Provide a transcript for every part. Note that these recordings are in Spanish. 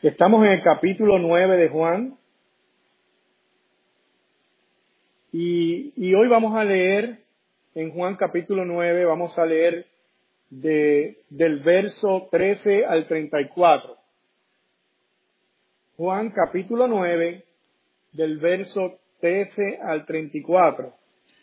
Estamos en el capítulo 9 de Juan y hoy vamos a leer en Juan capítulo 9, vamos a leer del verso 13 al 34. Juan capítulo 9, del verso 13 al 34.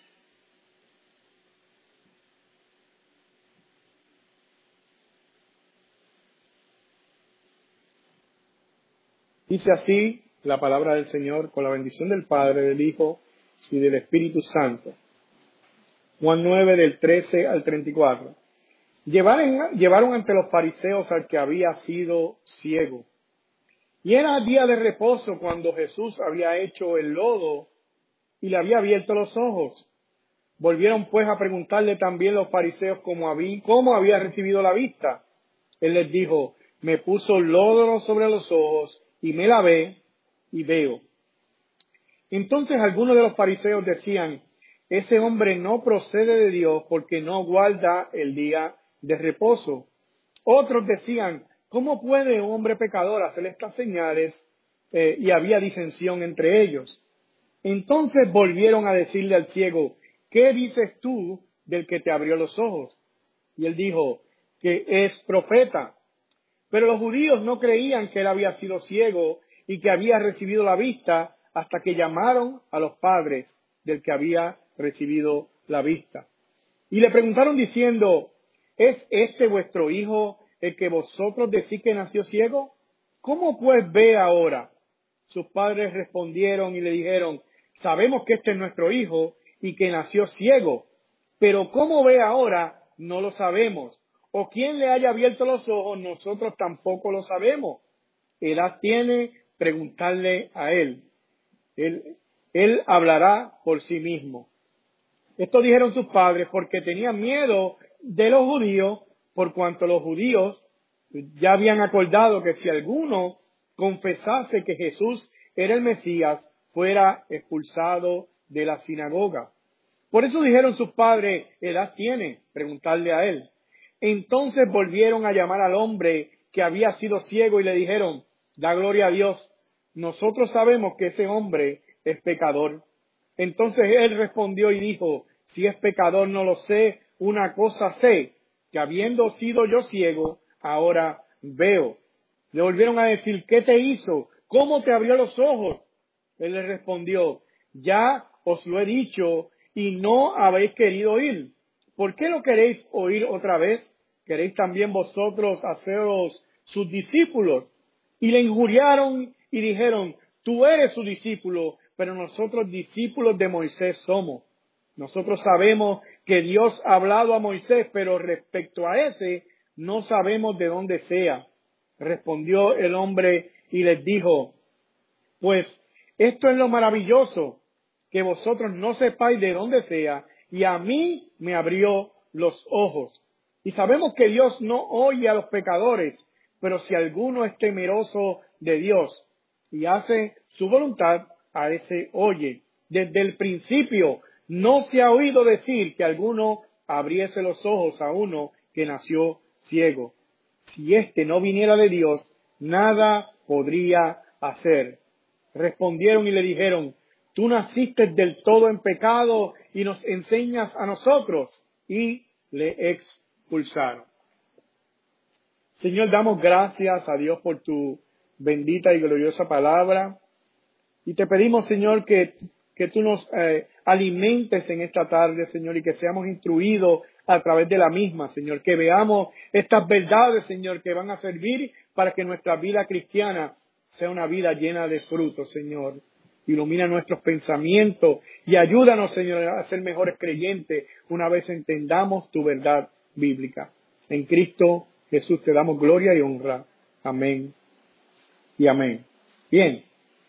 Dice así la palabra del Señor, con la bendición del Padre, del Hijo y del Espíritu Santo. Juan 9, del 13 al 34. Llevaron ante los fariseos al que había sido ciego. Y era día de reposo cuando Jesús había hecho el lodo y le había abierto los ojos. Volvieron pues a preguntarle también los fariseos cómo había recibido la vista. Él les dijo: me puso lodo sobre los ojos y me lavé y veo. Entonces algunos de los fariseos decían: ese hombre no procede de Dios porque no guarda el día de reposo. Otros decían: ¿cómo puede un hombre pecador hacer estas señales? Y había disensión entre ellos. Entonces volvieron a decirle al ciego: ¿qué dices tú del que te abrió los ojos? Y él dijo que es profeta. Pero los judíos no creían que él había sido ciego y que había recibido la vista hasta que llamaron a los padres del que había recibido la vista. Y le preguntaron diciendo: ¿es este vuestro hijo el que vosotros decís que nació ciego? ¿Cómo pues ve ahora? Sus padres respondieron y le dijeron: sabemos que este es nuestro hijo y que nació ciego, pero cómo ve ahora no lo sabemos. O quién le haya abierto los ojos, nosotros tampoco lo sabemos. Edad tiene, preguntarle a él. Él hablará por sí mismo. Esto dijeron sus padres porque tenían miedo de los judíos, por cuanto los judíos ya habían acordado que si alguno confesase que Jesús era el Mesías, fuera expulsado de la sinagoga. Por eso dijeron sus padres: edad tiene, preguntarle a él. Entonces volvieron a llamar al hombre que había sido ciego y le dijeron: da gloria a Dios, nosotros sabemos que ese hombre es pecador. Entonces él respondió y dijo: si es pecador no lo sé, una cosa sé, que habiendo sido yo ciego, ahora veo. Le volvieron a decir: ¿qué te hizo? ¿Cómo te abrió los ojos? Él les respondió: ya os lo he dicho y no habéis querido oír. ¿Por qué lo queréis oír otra vez? ¿Queréis también vosotros haceros sus discípulos? Y le injuriaron y dijeron: tú eres su discípulo, pero nosotros discípulos de Moisés somos. Nosotros sabemos que Dios ha hablado a Moisés, pero respecto a ese no sabemos de dónde sea. Respondió el hombre y les dijo: pues esto es lo maravilloso, que vosotros no sepáis de dónde sea, y a mí me abrió los ojos. Y sabemos que Dios no oye a los pecadores, pero si alguno es temeroso de Dios y hace su voluntad, a ese oye. Desde el principio no se ha oído decir que alguno abriese los ojos a uno que nació ciego. Si éste no viniera de Dios, nada podría hacer. Respondieron y le dijeron: tú naciste del todo en pecado y nos enseñas a nosotros. Y le expulsaron. Señor, damos gracias a Dios por tu bendita y gloriosa palabra. Y te pedimos, Señor, que tú nos alimentes en esta tarde, Señor, y que seamos instruidos a través de la misma, Señor. Que veamos estas verdades, Señor, que van a servir para que nuestra vida cristiana sea una vida llena de frutos, Señor. Ilumina nuestros pensamientos y ayúdanos, Señor, a ser mejores creyentes una vez entendamos tu verdad bíblica. En Cristo Jesús te damos gloria y honra. Amén y amén. Bien.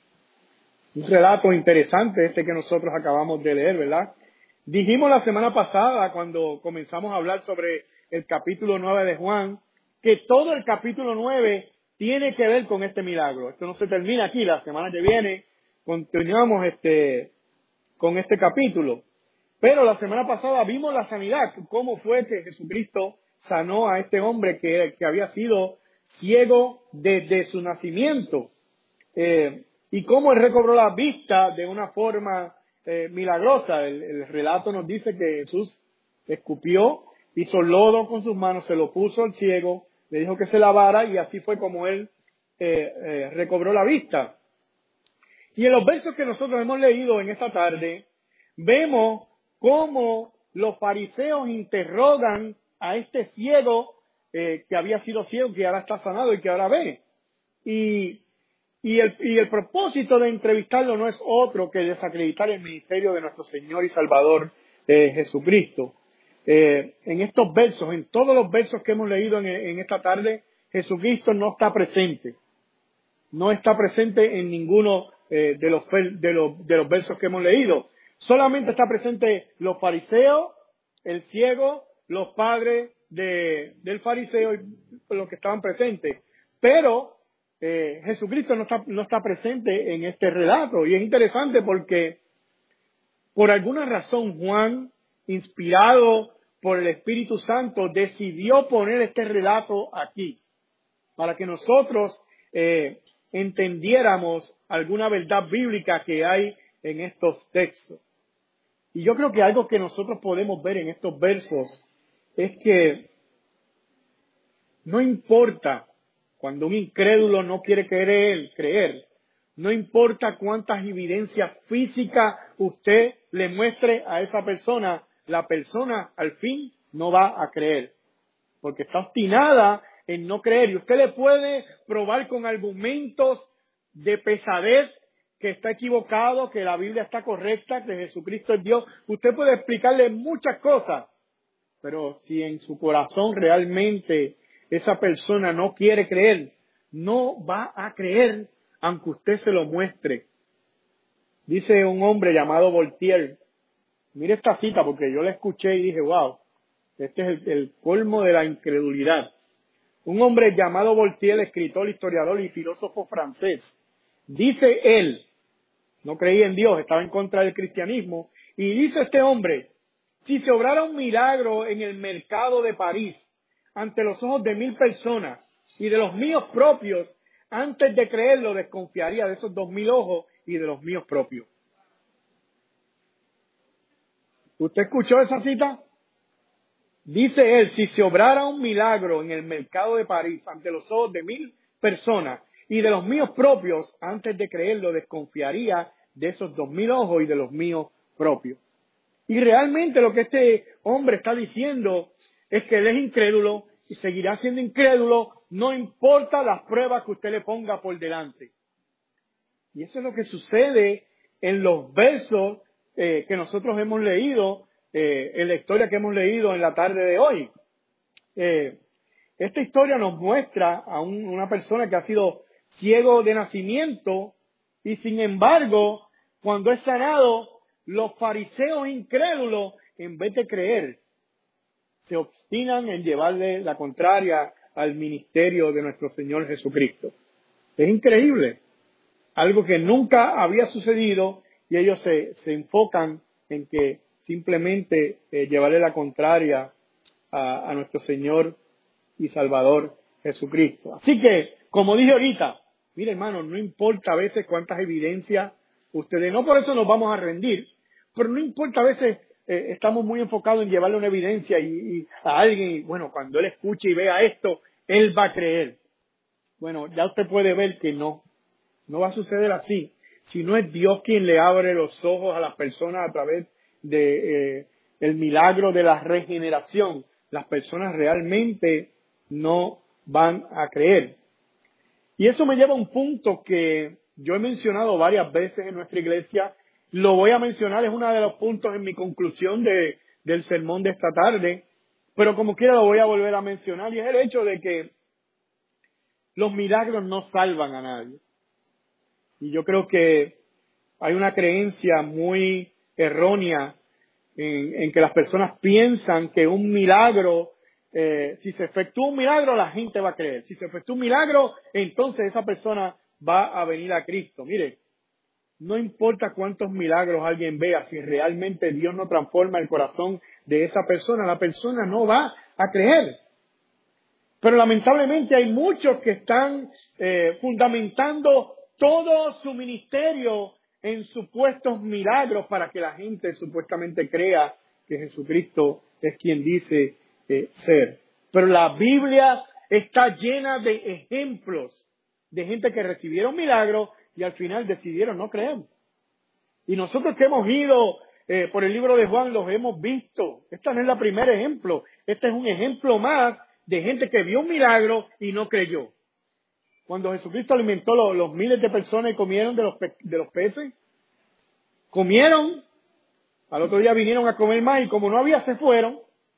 Un relato interesante este que nosotros acabamos de leer, ¿verdad? Dijimos la semana pasada, cuando comenzamos a hablar sobre el capítulo 9 de Juan, que todo el capítulo 9 tiene que ver con este milagro. Esto no se termina aquí, la semana que viene continuamos con este capítulo. Pero la semana pasada vimos la sanidad, cómo fue que Jesucristo sanó a este hombre que había sido ciego desde su nacimiento, y cómo él recobró la vista de una forma milagrosa. El relato nos dice que Jesús escupió, hizo lodo con sus manos, se lo puso al ciego, le dijo que se lavara y así fue como él recobró la vista. Y en los versos que nosotros hemos leído en esta tarde, vemos cómo los fariseos interrogan a este ciego que había sido ciego, que ahora está sanado y que ahora ve. Y el propósito de entrevistarlo no es otro que desacreditar el ministerio de nuestro Señor y Salvador Jesucristo. En estos versos, en todos los versos que hemos leído en esta tarde, Jesucristo no está presente. No está presente en ninguno de los versos que hemos leído. Solamente está presente los fariseos, el ciego, los padres del fariseo y los que estaban presentes. Pero Jesucristo no está presente en este relato. Y es interesante porque por alguna razón Juan, inspirado por el Espíritu Santo, decidió poner este relato aquí para que nosotros entendiéramos alguna verdad bíblica que hay en estos textos. Y yo creo que algo que nosotros podemos ver en estos versos es que no importa cuando un incrédulo no quiere creer, no importa cuántas evidencias físicas usted le muestre a esa persona, la persona al fin no va a creer, porque está obstinada en no creer. Y usted le puede probar con argumentos de pesadez que está equivocado, que la Biblia está correcta, que Jesucristo es Dios. Usted puede explicarle muchas cosas, pero si en su corazón realmente esa persona no quiere creer, no va a creer aunque usted se lo muestre. Dice un hombre llamado Voltaire, mire esta cita porque yo la escuché y dije, wow, este es el colmo de la incredulidad. Un hombre llamado Voltaire, escritor, historiador y filósofo francés, dice él, no creía en Dios, estaba en contra del cristianismo, y dice este hombre, si se obrara un milagro en el mercado de París, ante los ojos de 1000 personas y de los míos propios, antes de creerlo desconfiaría de esos 2000 ojos y de los míos propios. ¿Usted escuchó esa cita? Dice él, si se obrara un milagro en el mercado de París ante los ojos de 1000 personas y de los míos propios, antes de creerlo desconfiaría de esos 2000 ojos y de los míos propios. Y realmente lo que este hombre está diciendo es que él es incrédulo y seguirá siendo incrédulo, no importa las pruebas que usted le ponga por delante. Y eso es lo que sucede en los versos que nosotros hemos leído, en la historia que hemos leído en la tarde de hoy. Esta historia nos muestra a una persona que ha sido ciego de nacimiento y sin embargo, cuando es sanado, los fariseos incrédulos, en vez de creer, se obstinan en llevarle la contraria al ministerio de nuestro Señor Jesucristo. Es increíble. Algo que nunca había sucedido y ellos se enfocan en que simplemente llevarle la contraria a nuestro Señor y Salvador Jesucristo. Así que, como dije ahorita, mire hermano, no importa a veces cuántas evidencias ustedes, no por eso nos vamos a rendir, pero no importa a veces estamos muy enfocados en llevarle una evidencia y a alguien, y bueno, cuando él escuche y vea esto, él va a creer. Bueno, ya usted puede ver que no va a suceder así. Si no es Dios quien le abre los ojos a las personas a través de el milagro de la regeneración, las personas realmente no van a creer. Y eso me lleva a un punto que yo he mencionado varias veces en nuestra iglesia, lo voy a mencionar, es uno de los puntos en mi conclusión del sermón de esta tarde, pero como quiera lo voy a volver a mencionar, y es el hecho de que los milagros no salvan a nadie. Y yo creo que hay una creencia muy errónea en que las personas piensan que un milagro, si se efectúa un milagro, la gente va a creer. Si se efectúa un milagro, entonces esa persona va a venir a Cristo. Mire, no importa cuántos milagros alguien vea, si realmente Dios no transforma el corazón de esa persona, la persona no va a creer. Pero lamentablemente hay muchos que están fundamentando todo su ministerio en supuestos milagros para que la gente supuestamente crea que Jesucristo es quien dice ser. Pero la Biblia está llena de ejemplos de gente que recibieron milagros y al final decidieron no creer. Y nosotros que hemos ido por el libro de Juan los hemos visto. Este no es el primer ejemplo. Este es un ejemplo más de gente que vio un milagro y no creyó. Cuando Jesucristo alimentó los miles de personas y comieron de los peces, comieron, al otro día vinieron a comer más y como no había se fueron.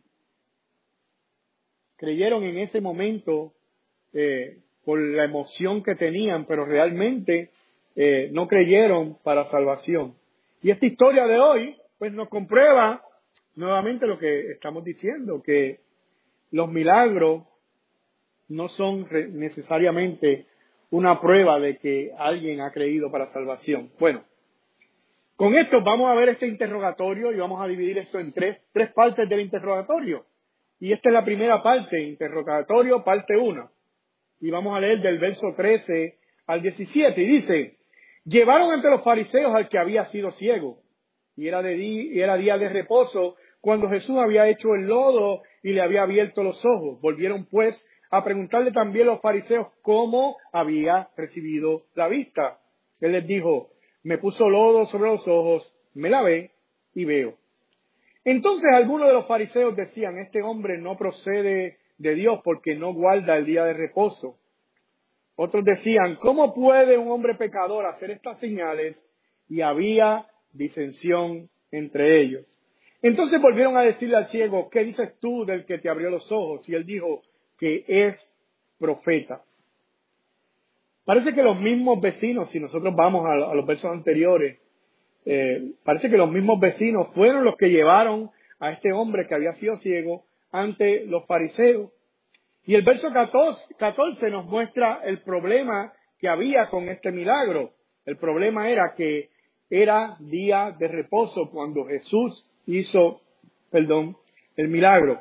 Creyeron en ese momento por la emoción que tenían, pero realmente no creyeron para salvación. Y esta historia de hoy, pues nos comprueba nuevamente lo que estamos diciendo, que los milagros no son necesariamente una prueba de que alguien ha creído para salvación. Bueno, con esto vamos a ver este interrogatorio y vamos a dividir esto en tres partes del interrogatorio. Y esta es la primera parte, interrogatorio parte 1. Y vamos a leer del verso 13 al 17. Y dice, llevaron ante los fariseos al que había sido ciego. Y era día de reposo cuando Jesús había hecho el lodo y le había abierto los ojos. Volvieron pues a preguntarle también los fariseos cómo había recibido la vista. Él les dijo, me puso lodo sobre los ojos, me lavé y veo. Entonces algunos de los fariseos decían, este hombre no procede de Dios porque no guarda el día de reposo. Otros decían, ¿cómo puede un hombre pecador hacer estas señales? Y había disensión entre ellos. Entonces volvieron a decirle al ciego, ¿qué dices tú del que te abrió los ojos? Y él dijo que es profeta. Parece que los mismos vecinos, si nosotros vamos a los versos anteriores, parece que los mismos vecinos fueron los que llevaron a este hombre que había sido ciego ante los fariseos. Y el verso 14 nos muestra el problema que había con este milagro. El problema era que era día de reposo cuando Jesús hizo, el milagro.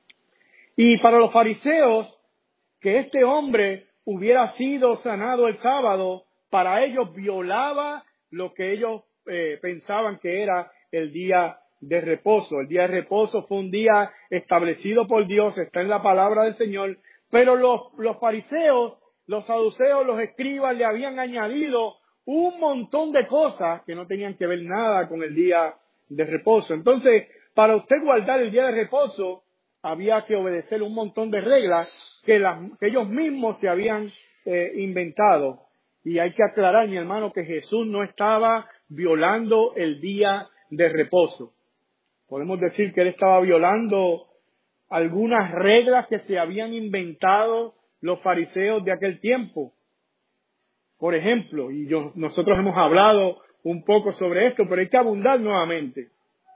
Y para los fariseos, que este hombre hubiera sido sanado el sábado, para ellos violaba lo que ellos pensaban que era el día de reposo. El día de reposo fue un día establecido por Dios, está en la palabra del Señor, pero los fariseos, los saduceos, los escribas le habían añadido un montón de cosas que no tenían que ver nada con el día de reposo. Entonces, para usted guardar el día de reposo, había que obedecer un montón de reglas que ellos mismos se habían inventado. Y hay que aclarar, mi hermano, que Jesús no estaba violando el día de reposo. Podemos decir que Él estaba violando algunas reglas que se habían inventado los fariseos de aquel tiempo. Por ejemplo, nosotros hemos hablado un poco sobre esto, pero hay que abundar nuevamente.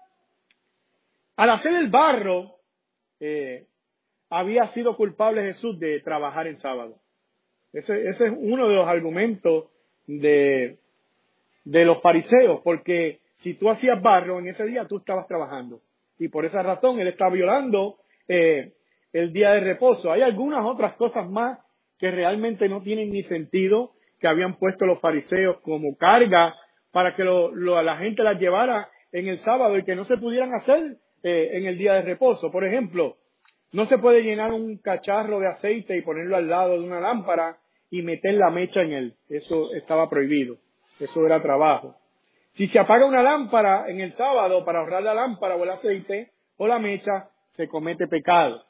Al hacer el barro, había sido culpable Jesús de trabajar en sábado. Ese es uno de los argumentos de los fariseos, porque si tú hacías barro en ese día, tú estabas trabajando. Y por esa razón Él está violando el día de reposo. Hay algunas otras cosas más que realmente no tienen ni sentido, que habían puesto los fariseos como carga para que la gente las llevara en el sábado y que no se pudieran hacer en el día de reposo. Por ejemplo, no se puede llenar un cacharro de aceite y ponerlo al lado de una lámpara y meter la mecha en él. Eso estaba prohibido. Eso era trabajo. Si se apaga una lámpara en el sábado para ahorrar la lámpara o el aceite o la mecha, se comete pecado.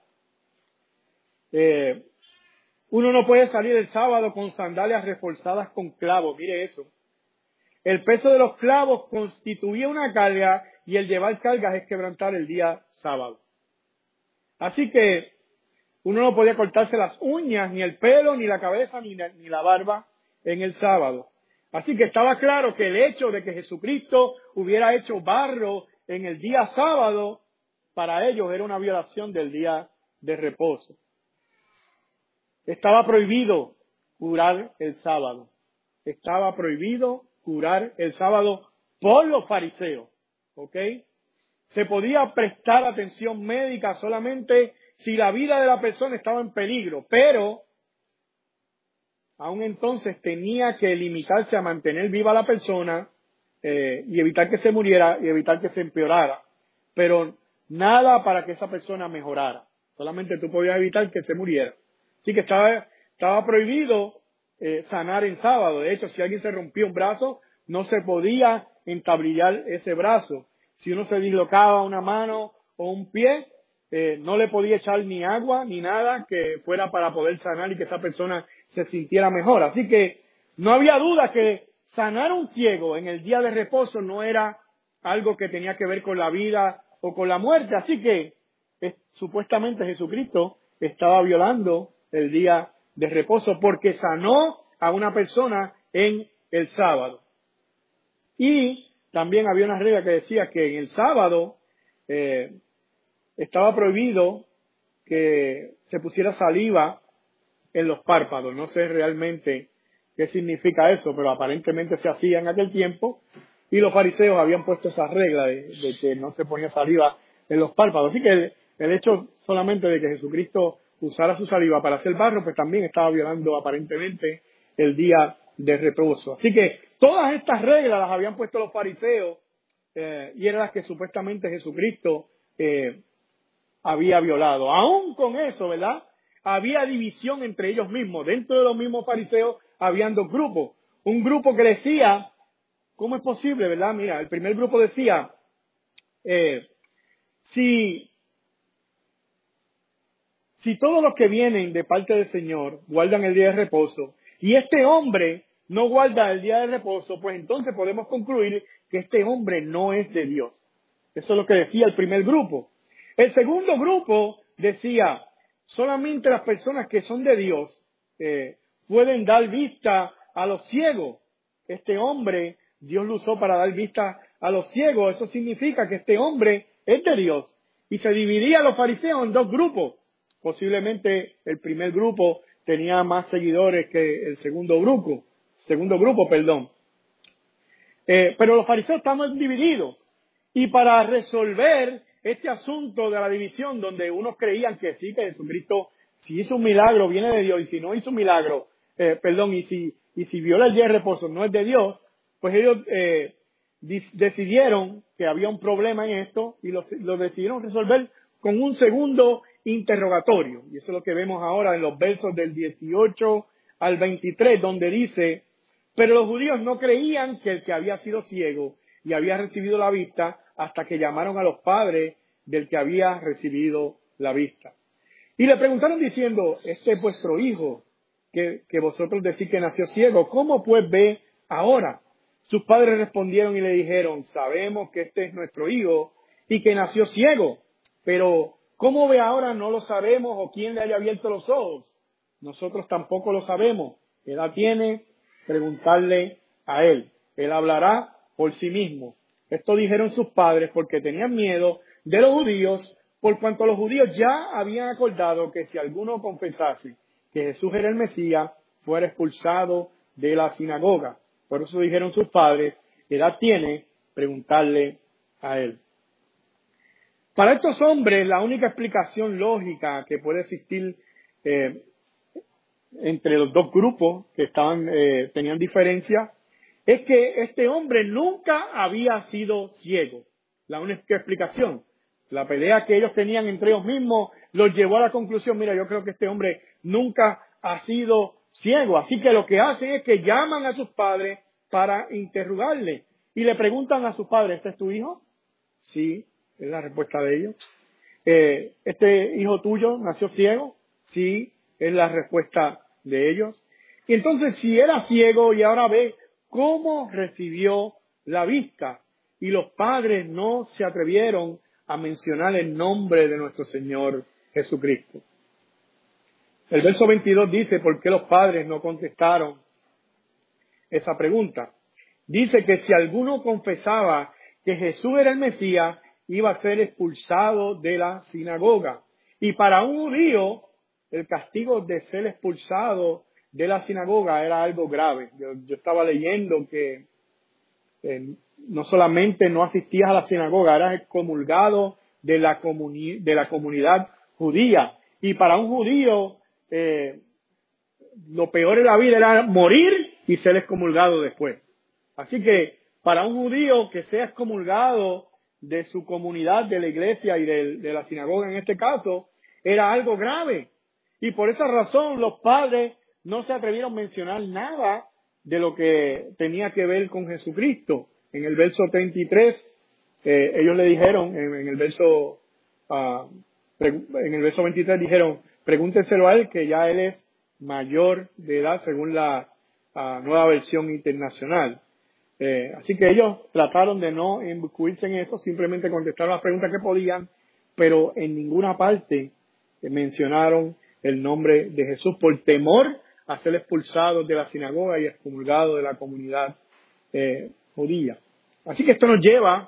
Uno no puede salir el sábado con sandalias reforzadas con clavos. Mire eso. El peso de los clavos constituía una carga y el llevar cargas es quebrantar el día sábado. Así que uno no podía cortarse las uñas, ni el pelo, ni la cabeza, ni la barba en el sábado. Así que estaba claro que el hecho de que Jesucristo hubiera hecho barro en el día sábado, para ellos era una violación del día de reposo. Estaba prohibido curar el sábado. Estaba prohibido curar el sábado por los fariseos. ¿Ok? Se podía prestar atención médica solamente si la vida de la persona estaba en peligro, pero aún entonces tenía que limitarse a mantener viva la persona y evitar que se muriera y evitar que se empeorara. Pero nada para que esa persona mejorara. Solamente tú podías evitar que se muriera. Así que estaba prohibido sanar en sábado. De hecho, si alguien se rompía un brazo, no se podía entablillar ese brazo. Si uno se dislocaba una mano o un pie, no le podía echar ni agua ni nada que fuera para poder sanar y que esa persona se sintiera mejor. Así que no había duda que sanar a un ciego en el día de reposo no era algo que tenía que ver con la vida o con la muerte. Así que supuestamente Jesucristo estaba violando el día de reposo porque sanó a una persona en el sábado. Y también había una regla que decía que en el sábado estaba prohibido que se pusiera saliva en los párpados. No sé realmente qué significa eso, pero aparentemente se hacía en aquel tiempo y los fariseos habían puesto esa regla de que no se ponía saliva en los párpados. Así que el hecho solamente de que Jesucristo usara su saliva para hacer barro, pues también estaba violando aparentemente el día de reposo. Así que todas estas reglas las habían puesto los fariseos y eran las que supuestamente Jesucristo había violado. Aún con eso, ¿verdad? Había división entre ellos mismos. Dentro de los mismos fariseos habían dos grupos. Un grupo que decía, ¿cómo es posible, verdad? Mira, el primer grupo decía, si todos los que vienen de parte del Señor guardan el día de reposo y este hombre no guarda el día de reposo, pues entonces podemos concluir que este hombre no es de Dios. Eso es lo que decía el primer grupo. El segundo grupo decía, solamente las personas que son de Dios pueden dar vista a los ciegos. Este hombre, Dios lo usó para dar vista a los ciegos. Eso significa que este hombre es de Dios. Y se dividían los fariseos en dos grupos. Posiblemente el primer grupo tenía más seguidores que el segundo grupo. Pero los fariseos estaban divididos. Y para resolver este asunto de la división, donde unos creían que sí, que Jesucristo, si hizo un milagro, viene de Dios, y si no hizo un milagro, y si viola el día de reposo, no es de Dios, pues ellos decidieron que había un problema en esto y lo decidieron resolver con un segundo interrogatorio. Y eso es lo que vemos ahora en los versos del 18 al 23, donde dice, pero los judíos no creían que el que había sido ciego y había recibido la vista hasta que llamaron a los padres del que había recibido la vista. Y le preguntaron diciendo, este es vuestro hijo, que vosotros decís que nació ciego, ¿cómo pues ve ahora? Sus padres respondieron y le dijeron, sabemos que este es nuestro hijo y que nació ciego, pero ¿cómo ve ahora? No lo sabemos o quién le haya abierto los ojos. Nosotros tampoco lo sabemos. ¿Qué edad tiene? Preguntarle a él. Él hablará por sí mismo. Esto dijeron sus padres porque tenían miedo de los judíos, por cuanto los judíos ya habían acordado que si alguno confesase que Jesús era el Mesías, fuera expulsado de la sinagoga. Por eso dijeron sus padres, ¿qué edad tiene? Preguntarle a él. Para estos hombres, la única explicación lógica que puede existir entre los dos grupos que tenían diferencia es que este hombre nunca había sido ciego. La única explicación. La pelea que ellos tenían entre ellos mismos los llevó a la conclusión, mira, yo creo que este hombre nunca ha sido ciego. Así que lo que hacen es que llaman a sus padres para interrogarle. Y le preguntan a sus padres, ¿este es tu hijo? Sí, es la respuesta de ellos. ¿Este hijo tuyo nació ciego? Sí, es la respuesta de ellos. Y entonces, si era ciego y ahora ve, ¿cómo recibió la vista? Y los padres no se atrevieron a mencionar el nombre de nuestro Señor Jesucristo. El verso 22 dice, ¿por qué los padres no contestaron esa pregunta? Dice que si alguno confesaba que Jesús era el Mesías, iba a ser expulsado de la sinagoga. Y para un judío, el castigo de ser expulsado de la sinagoga era algo grave. Yo estaba leyendo que no solamente no asistías a la sinagoga, eras excomulgado de la comunidad judía. Y para un judío, lo peor de la vida era morir y ser excomulgado después. Así que para un judío que sea excomulgado de su comunidad, de la iglesia y de la sinagoga en este caso, era algo grave. Y por esa razón los padres no se atrevieron a mencionar nada de lo que tenía que ver con Jesucristo. En el verso 33, ellos le dijeron, en el verso 23 dijeron, pregúntenselo a él que ya él es mayor de edad según la nueva versión internacional. Así que ellos trataron de no inmiscuirse en eso, simplemente contestaron las preguntas que podían, pero en ninguna parte mencionaron el nombre de Jesús por temor a ser expulsados de la sinagoga y excomulgados de la comunidad judía. Así que esto nos lleva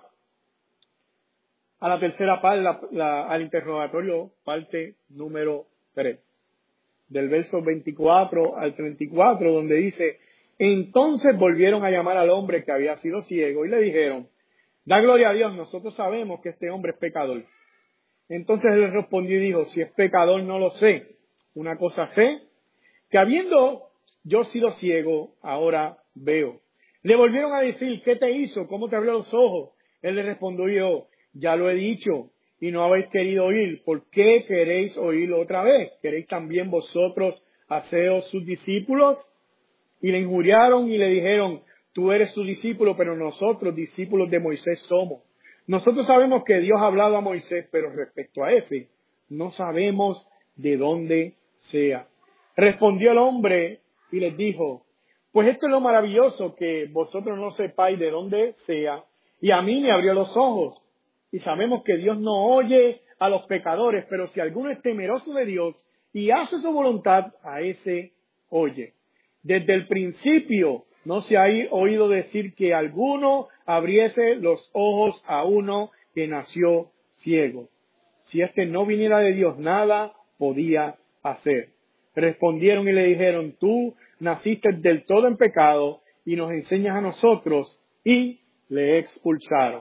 a la tercera parte, al interrogatorio, parte número 3, del verso 24 al 34, donde dice: entonces volvieron a llamar al hombre que había sido ciego y le dijeron: da gloria a Dios, nosotros sabemos que este hombre es pecador. Entonces él respondió y dijo: si es pecador no lo sé. Una cosa sé, que habiendo yo sido ciego, ahora veo. Le volvieron a decir: ¿qué te hizo? ¿Cómo te abrió los ojos? Él le respondió: ya lo he dicho y no habéis querido oír. ¿Por qué queréis oírlo otra vez? ¿Queréis también vosotros haceros sus discípulos? Y le injuriaron y le dijeron: tú eres su discípulo, pero nosotros discípulos de Moisés somos. Nosotros sabemos que Dios ha hablado a Moisés, pero respecto a ese, no sabemos de dónde sea. Respondió el hombre y les dijo: pues esto es lo maravilloso, que vosotros no sepáis de dónde sea, y a mí me abrió los ojos. Y sabemos que Dios no oye a los pecadores, pero si alguno es temeroso de Dios y hace su voluntad, a ese oye. Desde el principio no se ha oído decir que alguno abriese los ojos a uno que nació ciego. Si este no viniera de Dios, nada podía hacer. Respondieron y le dijeron: tú naciste del todo en pecado y nos enseñas a nosotros, y le expulsaron.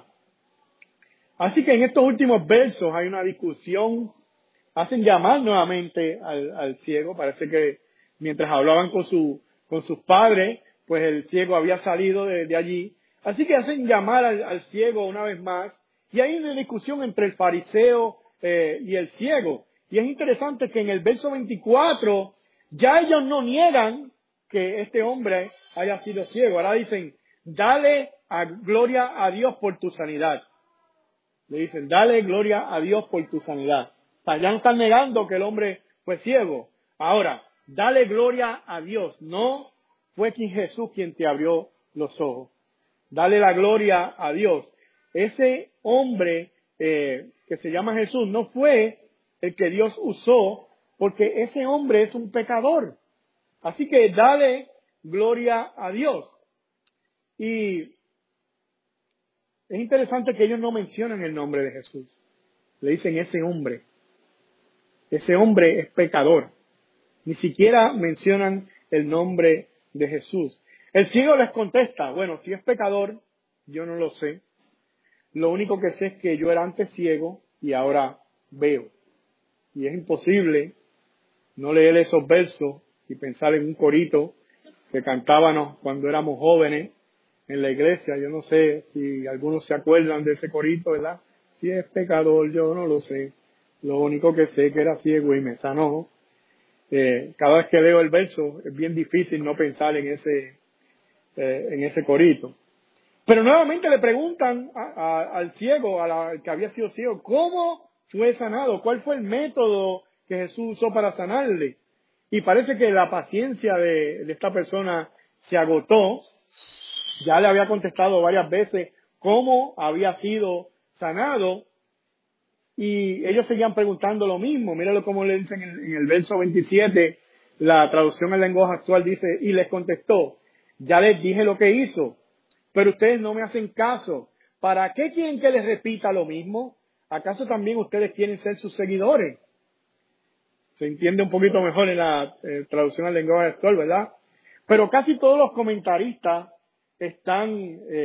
Así que en estos últimos versos hay una discusión. Hacen llamar nuevamente al ciego. Parece que mientras hablaban con sus padres, pues el ciego había salido de allí. Así que hacen llamar al ciego una vez más. Y hay una discusión entre el fariseo y el ciego. Y es interesante que en el verso 24 ya ellos no niegan que este hombre haya sido ciego. Ahora dicen: dale gloria a Dios por tu sanidad. Le dicen: dale gloria a Dios por tu sanidad. O sea, ya no están negando que el hombre fue ciego. Ahora, dale gloria a Dios. No fue Jesús quien te abrió los ojos. Dale la gloria a Dios. Ese hombre que se llama Jesús no fue el que Dios usó, porque ese hombre es un pecador. Así que dale gloria a Dios. Y es interesante que ellos no mencionan el nombre de Jesús. Le dicen ese hombre. Ese hombre es pecador. Ni siquiera mencionan el nombre de Jesús. El ciego les contesta: bueno, si es pecador, yo no lo sé. Lo único que sé es que yo era antes ciego y ahora veo. Y es imposible no leer esos versos y pensar en un corito que cantábamos cuando éramos jóvenes en la iglesia. Yo no sé si algunos se acuerdan de ese corito, ¿verdad? Si es pecador, yo no lo sé. Lo único que sé es que era ciego y me sanó. Cada vez que leo el verso es bien difícil no pensar en ese corito. Pero nuevamente le preguntan al ciego, al que había sido ciego: ¿cómo fue sanado? ¿Cuál fue el método que Jesús usó para sanarle? Y parece que la paciencia de esta persona se agotó. Ya le había contestado varias veces cómo había sido sanado, y ellos seguían preguntando lo mismo. Míralo como le dicen en el verso 27, la traducción al lenguaje actual dice: y les contestó: ya les dije lo que hizo, pero ustedes no me hacen caso. ¿Para qué quieren que les repita lo mismo? ¿Acaso también ustedes quieren ser sus seguidores? Se entiende un poquito mejor en la traducción al lenguaje actual, ¿verdad? Pero casi todos los comentaristas están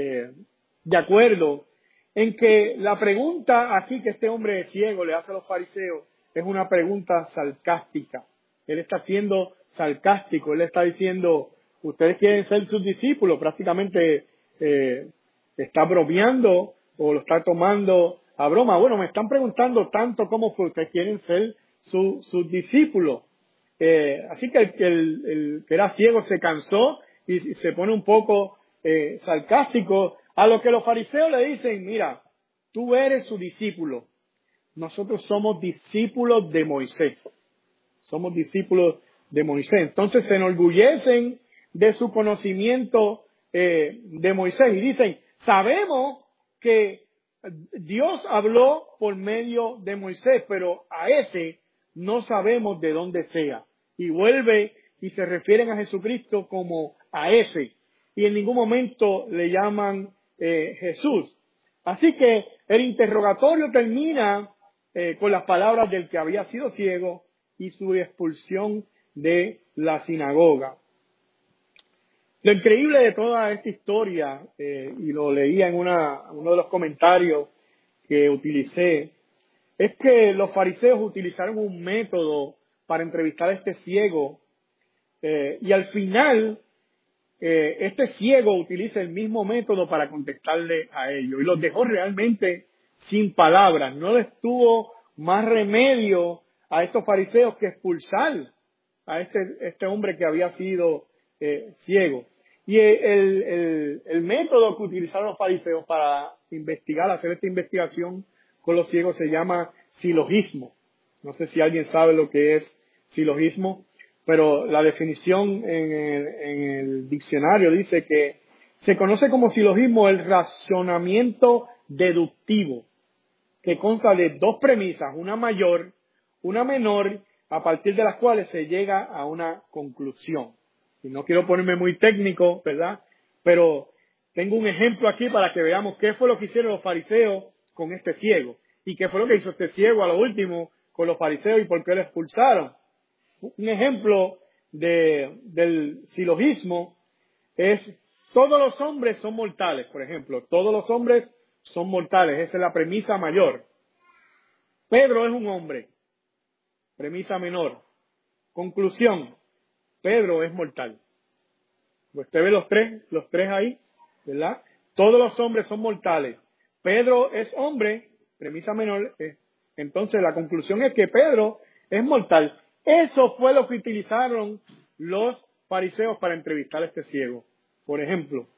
de acuerdo en que la pregunta aquí que este hombre ciego le hace a los fariseos es una pregunta sarcástica. Él está siendo sarcástico, él está diciendo, ustedes quieren ser sus discípulos, prácticamente está bromeando o lo está tomando a broma. Bueno, me están preguntando tanto cómo fue, ustedes quieren ser sus discípulos. Así que el que era ciego se cansó y se pone un poco sarcástico, a lo que los fariseos le dicen, mira, tú eres su discípulo, nosotros somos discípulos de Moisés. Somos discípulos de Moisés. Entonces se enorgullecen de su conocimiento de Moisés y dicen, sabemos que Dios habló por medio de Moisés, pero a ese no sabemos de dónde sea. Y vuelve y se refieren a Jesucristo como a ese. Y en ningún momento le llaman Jesús. Así que el interrogatorio termina con las palabras del que había sido ciego y su expulsión de la sinagoga. Lo increíble de toda esta historia, y lo leía en uno de los comentarios que utilicé, es que los fariseos utilizaron un método para entrevistar a este ciego, y al final este ciego utiliza el mismo método para contestarle a ellos y los dejó realmente sin palabras. No les tuvo más remedio a estos fariseos que expulsar a este hombre que había sido ciego. Y el método que utilizaron los fariseos para hacer esta investigación con los ciegos se llama silogismo. No sé si alguien sabe lo que es silogismo, pero la definición en el diccionario dice que se conoce como silogismo el razonamiento deductivo, que consta de dos premisas, una mayor, una menor, a partir de las cuales se llega a una conclusión. Y no quiero ponerme muy técnico, ¿verdad? Pero tengo un ejemplo aquí para que veamos qué fue lo que hicieron los fariseos con este ciego. Y qué fue lo que hizo este ciego a lo último con los fariseos y por qué lo expulsaron. Un ejemplo del silogismo es todos los hombres son mortales, por ejemplo. Todos los hombres son mortales. Esa es la premisa mayor. Pedro es un hombre. Premisa menor. Conclusión. Pedro es mortal. Usted ve los tres ahí, ¿verdad? Todos los hombres son mortales. Pedro es hombre. Premisa menor. Entonces la conclusión es que Pedro es mortal. Eso fue lo que utilizaron los fariseos para entrevistar a este ciego. Por ejemplo,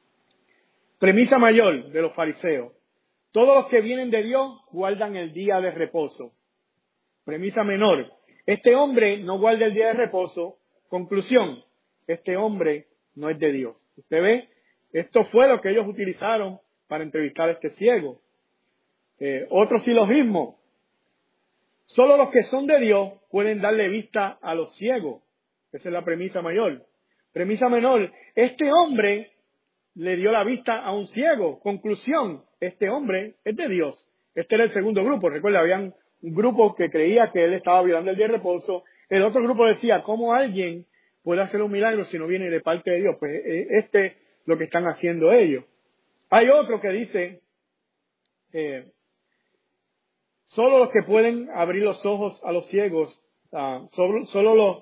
premisa mayor de los fariseos. Todos los que vienen de Dios guardan el día de reposo. Premisa menor. Este hombre no guarda el día de reposo. Conclusión. Este hombre no es de Dios. Usted ve, esto fue lo que ellos utilizaron para entrevistar a este ciego. Otro silogismo. Solo los que son de Dios pueden darle vista a los ciegos. Esa es la premisa mayor. Premisa menor. Este hombre le dio la vista a un ciego. Conclusión. Este hombre es de Dios. Este era el segundo grupo. Recuerda, habían un grupo que creía que él estaba violando el día de reposo. El otro grupo decía, ¿cómo alguien puede hacer un milagro si no viene de parte de Dios? Pues este es lo que están haciendo ellos. Hay otro que dice, solo los que pueden abrir los ojos a los ciegos, solo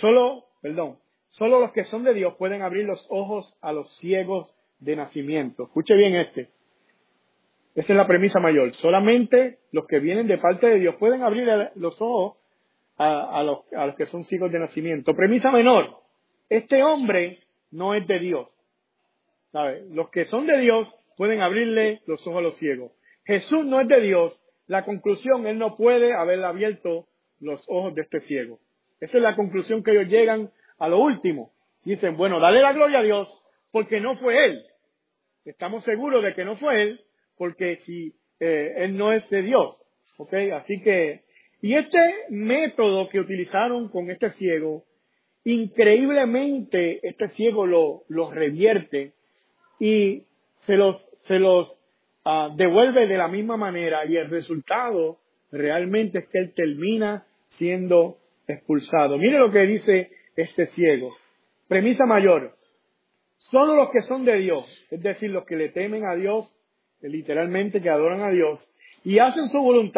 los que son de Dios pueden abrir los ojos a los ciegos de nacimiento. Escuche bien este. Esa es la premisa mayor. Solamente los que vienen de parte de Dios pueden abrir los ojos a los que son ciegos de nacimiento. Premisa menor. Este hombre no es de Dios. ¿Sabe? Los que son de Dios pueden abrirle los ojos a los ciegos. Jesús no es de Dios. La conclusión, él no puede haberle abierto los ojos de este ciego. Esa es la conclusión que ellos llegan a lo último. Dicen, bueno, dale la gloria a Dios porque no fue él. Estamos seguros de que no fue él porque si él no es de Dios. ¿Ok? Así que, y este método que utilizaron con este ciego, increíblemente este ciego lo revierte y se los devuelve de la misma manera y el resultado realmente es que él termina siendo expulsado. Mire lo que dice este ciego. Premisa mayor. Solo los que son de Dios, es decir, los que le temen a Dios, literalmente que adoran a Dios y hacen su voluntad,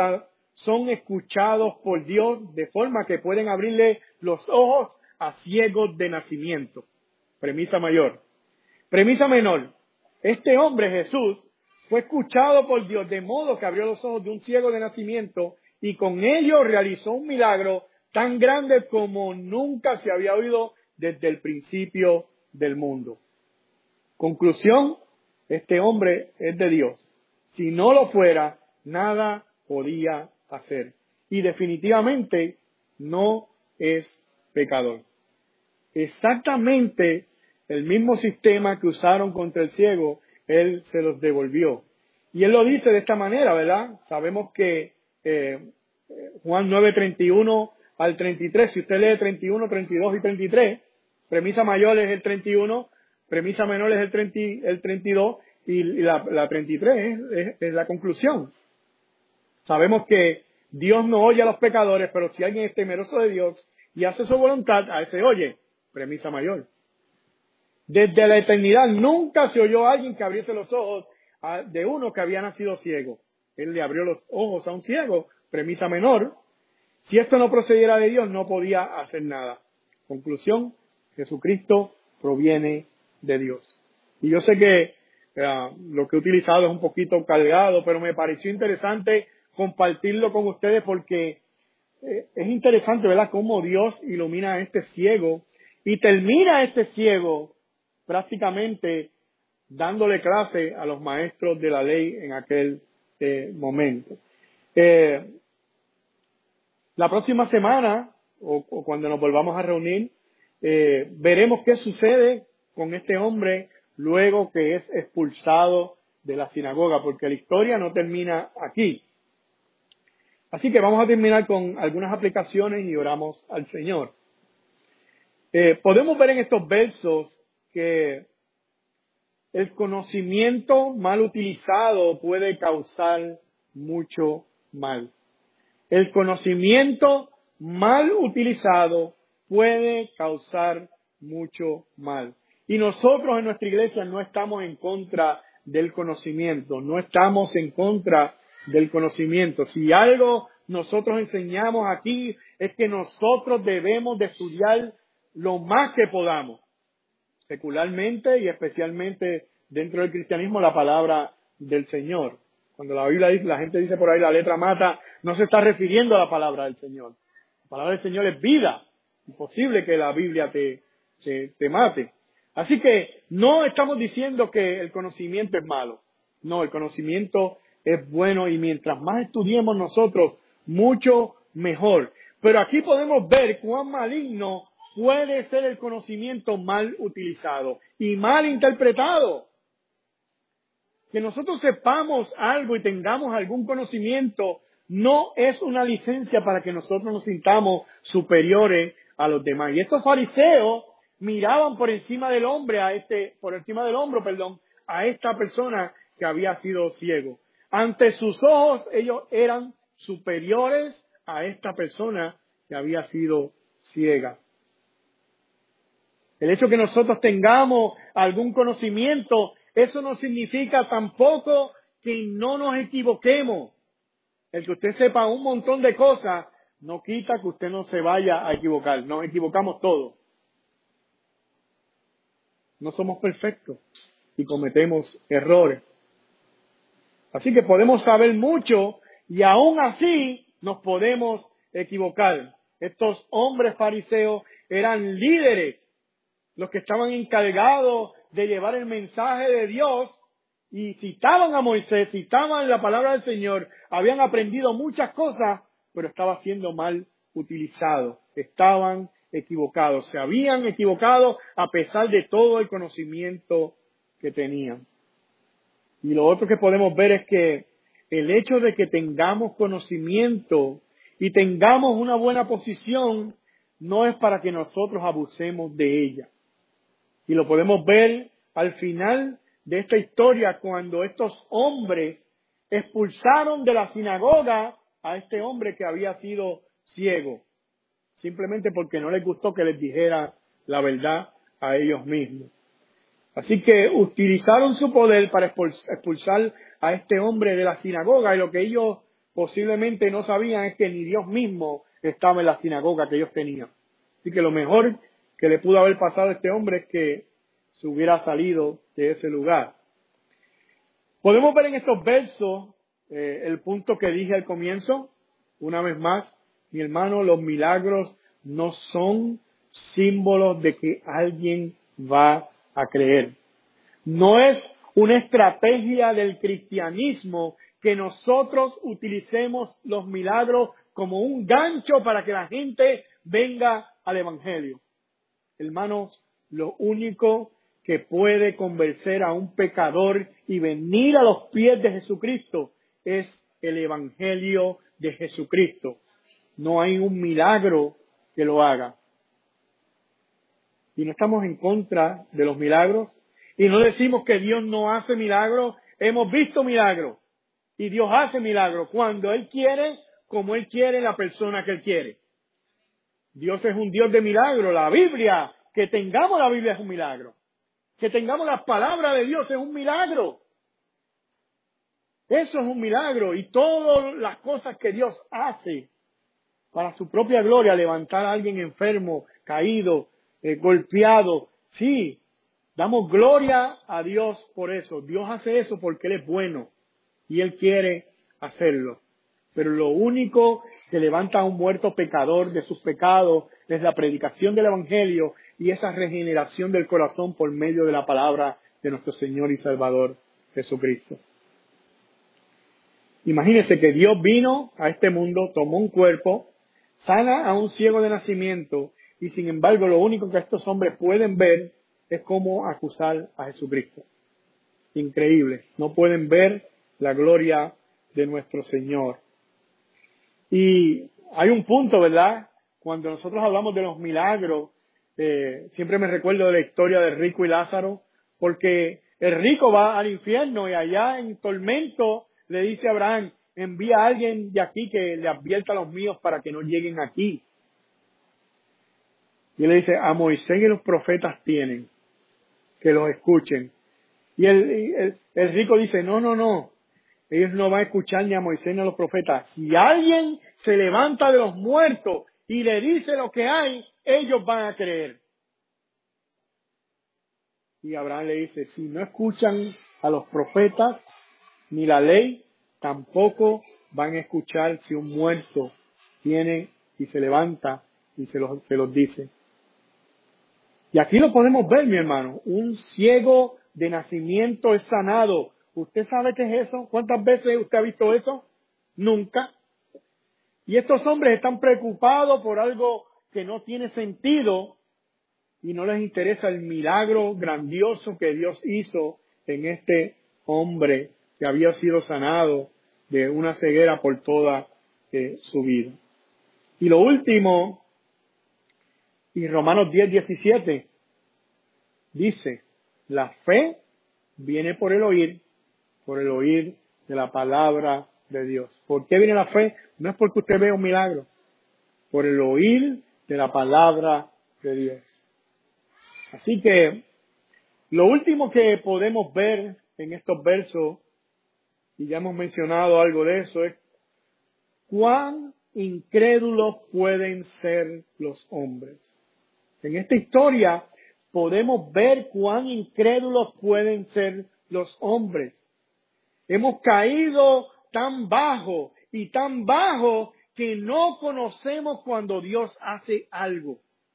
son escuchados por Dios de forma que pueden abrirle los ojos a ciegos de nacimiento. Premisa mayor. Premisa menor. Este hombre, Jesús, fue escuchado por Dios de modo que abrió los ojos de un ciego de nacimiento y con ello realizó un milagro tan grande como nunca se había oído desde el principio del mundo. Conclusión, este hombre es de Dios. Si no lo fuera, nada podía hacer. Y definitivamente no es pecador. Exactamente el mismo sistema que usaron contra el ciego, él se los devolvió. Y él lo dice de esta manera, ¿verdad? Sabemos que Juan 9:31 al 33, si usted lee 31, 32 y 33, premisa mayor es el 31, premisa menor es el 32 y la 33 es la conclusión. Sabemos que Dios no oye a los pecadores, pero si alguien es temeroso de Dios y hace su voluntad, a ese oye. Premisa mayor. Desde la eternidad nunca se oyó a alguien que abriese los ojos de uno que había nacido ciego. Él le abrió los ojos a un ciego. Premisa menor. Si esto no procediera de Dios, no podía hacer nada. Conclusión, Jesucristo proviene de Dios. Y yo sé que lo que he utilizado es un poquito cargado, pero me pareció interesante compartirlo con ustedes porque es interesante, ¿verdad?, cómo Dios ilumina a este ciego y termina a este ciego prácticamente dándole clase a los maestros de la ley en aquel momento. La próxima semana, o cuando nos volvamos a reunir, veremos qué sucede con este hombre luego que es expulsado de la sinagoga, porque la historia no termina aquí. Así que vamos a terminar con algunas aplicaciones y oramos al Señor. Podemos ver en estos versos que el conocimiento mal utilizado puede causar mucho mal. El conocimiento mal utilizado puede causar mucho mal. Y nosotros en nuestra iglesia no estamos en contra del conocimiento, no estamos en contra del conocimiento. Si algo nosotros enseñamos aquí es que nosotros debemos de estudiar lo más que podamos, secularmente y especialmente dentro del cristianismo, la palabra del Señor. Cuando la Biblia dice, la gente dice por ahí la letra mata, no se está refiriendo a la palabra del Señor. La palabra del Señor es vida. Imposible que la Biblia te mate. Así que no estamos diciendo que el conocimiento es malo. No, el conocimiento es bueno y mientras más estudiemos nosotros, mucho mejor. Pero aquí podemos ver cuán maligno puede ser el conocimiento mal utilizado y mal interpretado. Que nosotros sepamos algo y tengamos algún conocimiento no es una licencia para que nosotros nos sintamos superiores a los demás. Y estos fariseos miraban por encima del hombro, a esta persona que había sido ciego. Ante sus ojos ellos eran superiores a esta persona que había sido ciega. El hecho que nosotros tengamos algún conocimiento, eso no significa tampoco que no nos equivoquemos. El que usted sepa un montón de cosas no quita que usted no se vaya a equivocar. Nos equivocamos todos. No somos perfectos y cometemos errores. Así que podemos saber mucho y aún así nos podemos equivocar. Estos hombres fariseos eran líderes, los que estaban encargados de llevar el mensaje de Dios y citaban a Moisés, citaban la palabra del Señor, habían aprendido muchas cosas, pero estaba siendo mal utilizado, estaban equivocados, se habían equivocado a pesar de todo el conocimiento que tenían. Y lo otro que podemos ver es que el hecho de que tengamos conocimiento y tengamos una buena posición no es para que nosotros abusemos de ella. Y lo podemos ver al final de esta historia cuando estos hombres expulsaron de la sinagoga a este hombre que había sido ciego, simplemente porque no les gustó que les dijera la verdad a ellos mismos. Así que utilizaron su poder para expulsar a este hombre de la sinagoga y lo que ellos posiblemente no sabían es que ni Dios mismo estaba en la sinagoga que ellos tenían. Así que lo mejor que le pudo haber pasado a este hombre es que se hubiera salido de ese lugar. Podemos ver en estos versos el punto que dije al comienzo. Una vez más, mi hermano, los milagros no son símbolos de que alguien va a creer. No es una estrategia del cristianismo que nosotros utilicemos los milagros como un gancho para que la gente venga al Evangelio. Hermanos, lo único que puede convencer a un pecador y venir a los pies de Jesucristo es el Evangelio de Jesucristo. No hay un milagro que lo haga. Y no estamos en contra de los milagros. Y no decimos que Dios no hace milagros. Hemos visto milagros. Y Dios hace milagros cuando Él quiere, como Él quiere, la persona que Él quiere. Dios es un Dios de milagros. La Biblia, que tengamos la Biblia es un milagro. Que tengamos las palabras de Dios es un milagro. Eso es un milagro. Y todas las cosas que Dios hace para su propia gloria, levantar a alguien enfermo, caído, golpeado. Sí, damos gloria a Dios por eso. Dios hace eso porque Él es bueno y Él quiere hacerlo. Pero lo único que levanta a un muerto pecador de sus pecados es la predicación del Evangelio y esa regeneración del corazón por medio de la palabra de nuestro Señor y Salvador Jesucristo. Imagínense que Dios vino a este mundo, tomó un cuerpo, sana a un ciego de nacimiento y sin embargo lo único que estos hombres pueden ver es cómo acusar a Jesucristo. Increíble. No pueden ver la gloria de nuestro Señor. Y hay un punto, ¿verdad? Cuando nosotros hablamos de los milagros, siempre me recuerdo de la historia del rico y Lázaro, porque el rico va al infierno y allá en tormento le dice a Abraham, envía a alguien de aquí que le advierta a los míos para que no lleguen aquí. Y él le dice, a Moisés y los profetas tienen, que los escuchen. Y el rico dice, no. Ellos no van a escuchar ni a Moisés ni a los profetas. Si alguien se levanta de los muertos y le dice lo que hay, ellos van a creer. Y Abraham le dice, si no escuchan a los profetas ni la ley, tampoco van a escuchar si un muerto viene y se levanta y se los dice. Y aquí lo podemos ver, mi hermano. Un ciego de nacimiento es sanado. ¿Usted sabe qué es eso? ¿Cuántas veces usted ha visto eso? Nunca. Y estos hombres están preocupados por algo que no tiene sentido y no les interesa el milagro grandioso que Dios hizo en este hombre que había sido sanado de una ceguera por toda su vida. Y lo último, y Romanos 10:17, dice, la fe viene por el oír de la palabra de Dios. ¿Por qué viene la fe? No es porque usted vea un milagro, por el oír de la palabra de Dios. Así que lo último que podemos ver en estos versos, y ya hemos mencionado algo de eso, es cuán incrédulos pueden ser los hombres. En esta historia podemos ver cuán incrédulos pueden ser los hombres. Hemos caído tan bajo y tan bajo que no conocemos cuando Dios hace algo.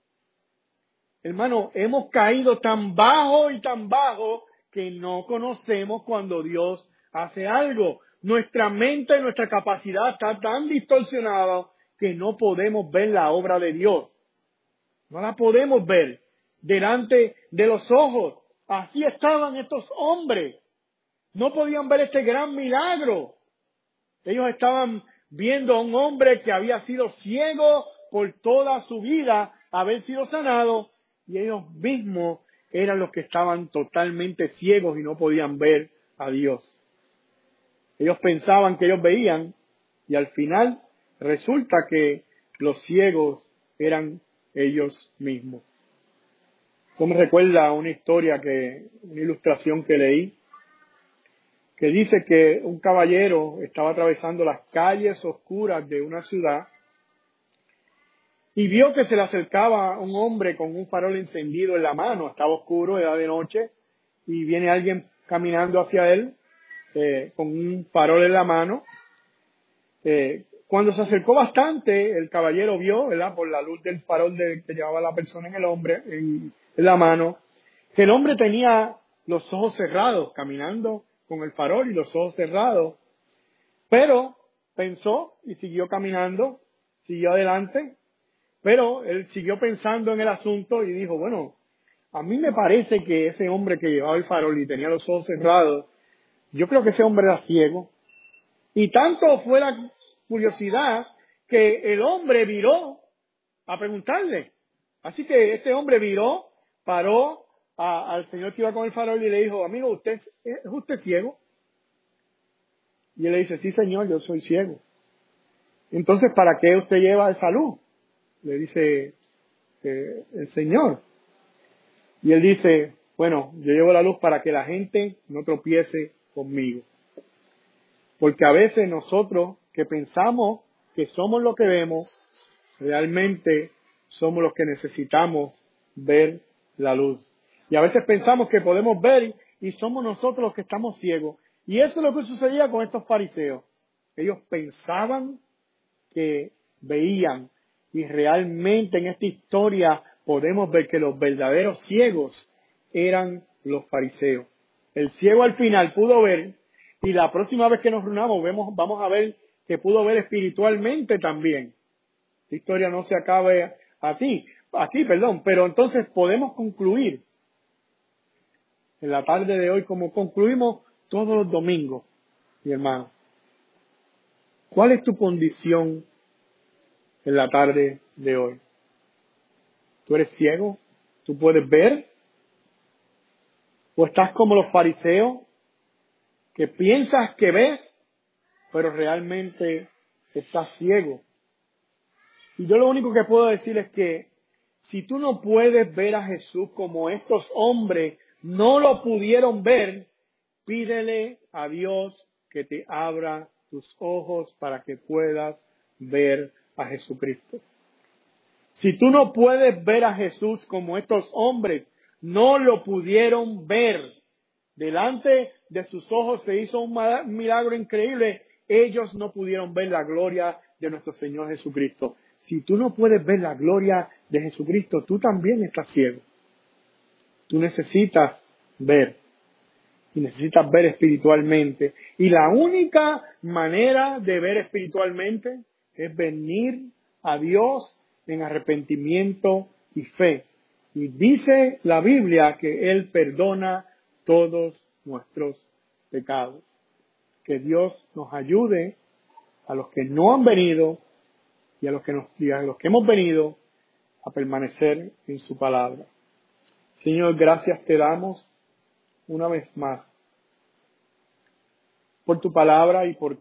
Hermano, hemos caído tan bajo y tan bajo que no conocemos cuando Dios hace algo. Nuestra mente, nuestra capacidad está tan distorsionada que no podemos ver la obra de Dios. No la podemos ver delante de los ojos. Así estaban estos hombres. No podían ver este gran milagro. Ellos estaban viendo a un hombre que había sido ciego por toda su vida, haber sido sanado, y ellos mismos eran los que estaban totalmente ciegos y no podían ver a Dios. Ellos pensaban que ellos veían, y al final resulta que los ciegos eran ellos mismos. Esto me recuerda a una historia una ilustración que leí, que dice que un caballero estaba atravesando las calles oscuras de una ciudad y vio que se le acercaba un hombre con un farol encendido en la mano. Estaba oscuro, era de noche, y viene alguien caminando hacia él con un farol en la mano. Cuando se acercó bastante, el caballero vio, ¿verdad?, por la luz del farol que llevaba la persona en la mano, que el hombre tenía los ojos cerrados, caminando con el farol y los ojos cerrados. Pero pensó y siguió caminando, siguió adelante, pero él siguió pensando en el asunto y dijo, bueno, a mí me parece que ese hombre que llevaba el farol y tenía los ojos cerrados, yo creo que ese hombre era ciego. Y tanto fue la curiosidad que el hombre viró a preguntarle. Así que este hombre viró, paró al señor que iba con el farol y le dijo, amigo, ¿es usted ciego? Y él le dice, sí señor, yo soy ciego. Entonces, ¿para qué usted lleva esa luz? Le dice el señor. Y él dice, bueno, yo llevo la luz para que la gente no tropiece conmigo. Porque a veces nosotros que pensamos que somos lo que vemos, realmente somos los que necesitamos ver la luz. Y a veces pensamos que podemos ver y somos nosotros los que estamos ciegos. Y eso es lo que sucedía con estos fariseos. Ellos pensaban que veían, y realmente en esta historia podemos ver que los verdaderos ciegos eran los fariseos. El ciego al final pudo ver, y la próxima vez que nos reunamos vamos a ver que pudo ver espiritualmente también. La historia no se acabe aquí, pero entonces podemos concluir en la tarde de hoy como concluimos todos los domingos, mi hermano. ¿Cuál es tu condición en la tarde de hoy? ¿Tú eres ciego? ¿Tú puedes ver? ¿O estás como los fariseos que piensas que ves, pero realmente estás ciego? Y yo lo único que puedo decir es que si tú no puedes ver a Jesús como estos hombres no lo pudieron ver, pídele a Dios que te abra tus ojos para que puedas ver a Jesucristo. Si tú no puedes ver a Jesús como estos hombres no lo pudieron ver, delante de sus ojos se hizo un milagro increíble, ellos no pudieron ver la gloria de nuestro Señor Jesucristo. Si tú no puedes ver la gloria de Jesucristo, tú también estás ciego. Tú necesitas ver. Y necesitas ver espiritualmente. Y la única manera de ver espiritualmente es venir a Dios en arrepentimiento y fe. Y dice la Biblia que Él perdona todos nuestros pecados. Que Dios nos ayude a los que no han venido y a los que hemos venido a permanecer en su palabra. Señor, gracias te damos una vez más por tu palabra y por